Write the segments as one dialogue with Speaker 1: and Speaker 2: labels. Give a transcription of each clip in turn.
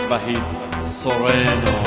Speaker 1: وحید سورینو.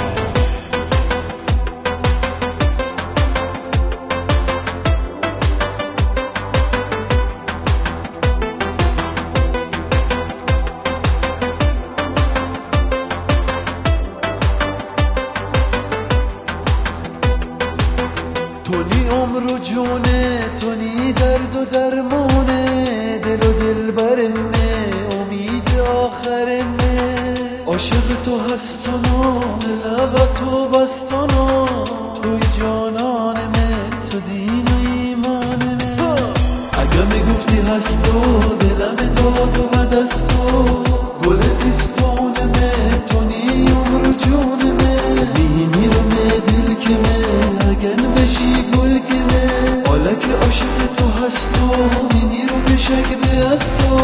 Speaker 2: تونی عمر و جونه، تونی درد و درمونه، دل و دل برمه، امید آخرمه. عاشق تو هستونو، دلوت و بستونو، توی جانانمه، تو دین و ایمانمه. اگه میگفتی هستو، دلم داد و دستو، گل سیستونمه، تونی عمر و جونمه. میمیرمه دل کمه، اگن بشی گل کمه. حالا که عاشق تو هستو، میمیرم بشک به هستو.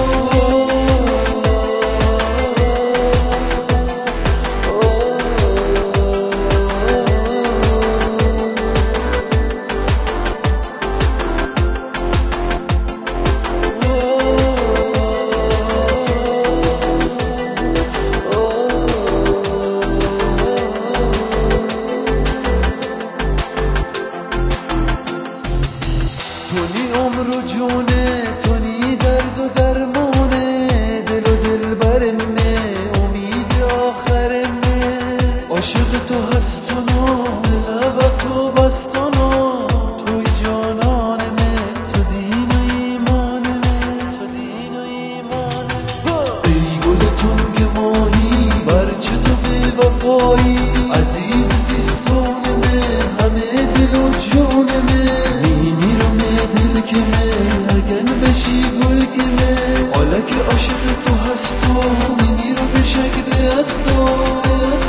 Speaker 2: تونی عمر و جونه، تونی درد و درمونه، دل و دل برمه، امید آخرمه. عاشق تو هستونو، دلوت و بستونو، توی جانانمه، تو دین و ایمانمه، تو دین و ایمانمه. ای گلتون که ماهی، برچه تو به وفایی، عزیز سیستونمه، همه دل و جونمه. دل کمه، اگن بشی گل کمه. حالا که عاشق تو هستو، میمیرو بشک به هستو.